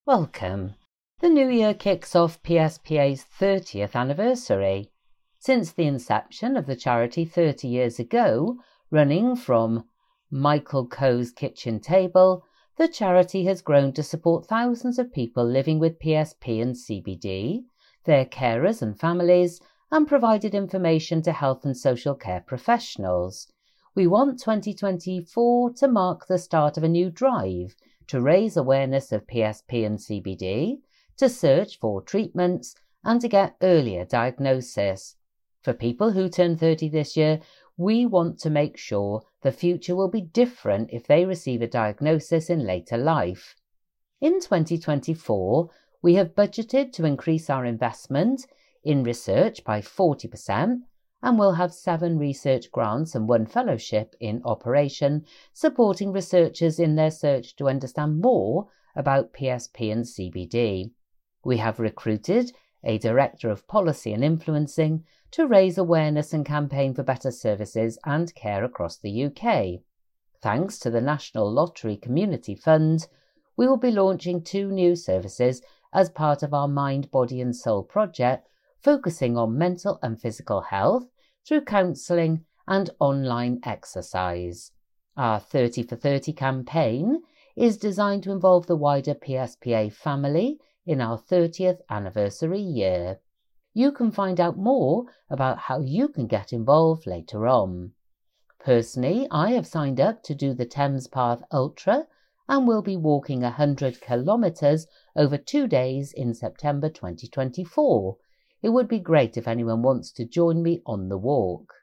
Welcome. The new year kicks off PSPA's 30th anniversary. Since the inception of the charity 30 years ago, running from Michael Coe's kitchen table, the charity has grown to support thousands of people living with PSP and CBD, their carers and families, and provided information to health and social care professionals. We want 2024 to mark the start of a new drive to raise awareness of PSP and CBD, to search for treatments, and to get earlier diagnosis. For people who turn 30 this year, we want to make sure the future will be different if they receive a diagnosis in later life. In 2024, we have budgeted to increase our investment in research by 40%, and will have 7 research grants and 1 fellowship in operation, supporting researchers in their search to understand more about PSP and CBD. We have recruited a Director of Policy and Influencing to raise awareness and campaign for better services and care across the UK. Thanks to the National Lottery Community Fund, we will be launching 2 new services as part of our Mind, Body and Soul project, focusing on mental and physical health through counselling and online exercise. Our 30 for 30 campaign is designed to involve the wider PSPA family in our 30th anniversary year. You can find out more about how you can get involved later on. Personally, I have signed up to do the Thames Path Ultra and will be walking 100 kilometres over 2 days in September 2024. It would be great if anyone wants to join me on the walk.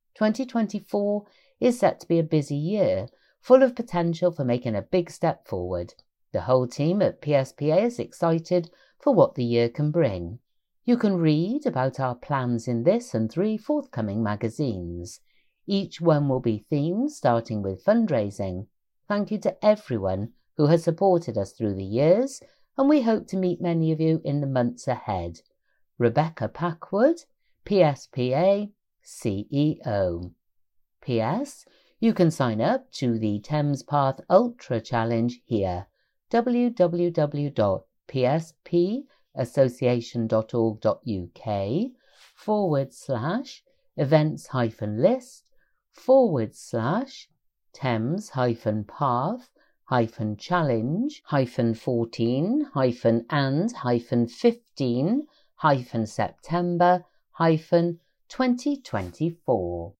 2024 is set to be a busy year, full of potential for making a big step forward. The whole team at PSPA is excited for what the year can bring. You can read about our plans in this and 3 forthcoming magazines. Each one will be themed, starting with fundraising. Thank you to everyone who has supported us through the years, and we hope to meet many of you in the months ahead. Rebecca Packwood, PSPA CEO. P.S. You can sign up to the Thames Path Ultra Challenge here. www.psp-events-list/events-challenge-14-and-15-2024